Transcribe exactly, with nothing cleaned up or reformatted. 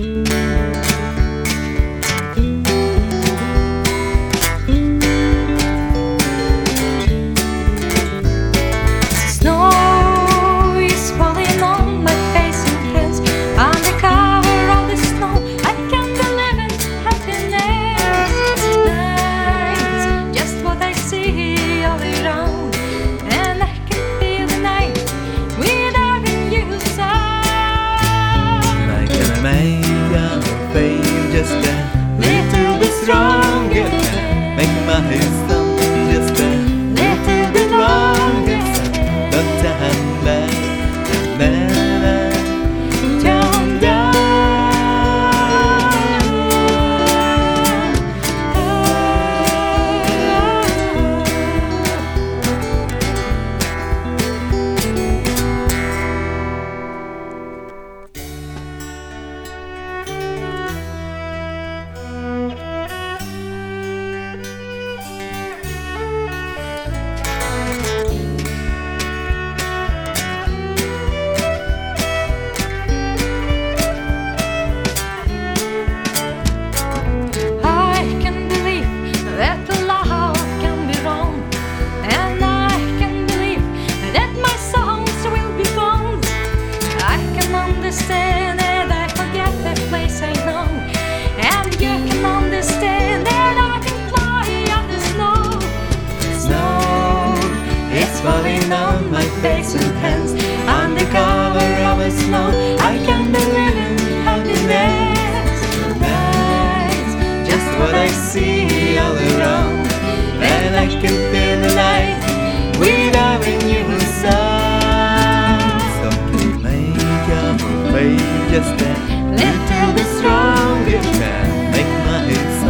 Just a little bit stronger, make my head just a little bit longer. Don't turn back and never turn down. Understand that I forget the place I know, and you can understand that I can fly on the snow. Snow is falling on my face and hands. Under cover of the snow, I can believe in happiness. Nice, just what I see all around, and I can feel the light without a new sound. Just a little bit stronger, can make my head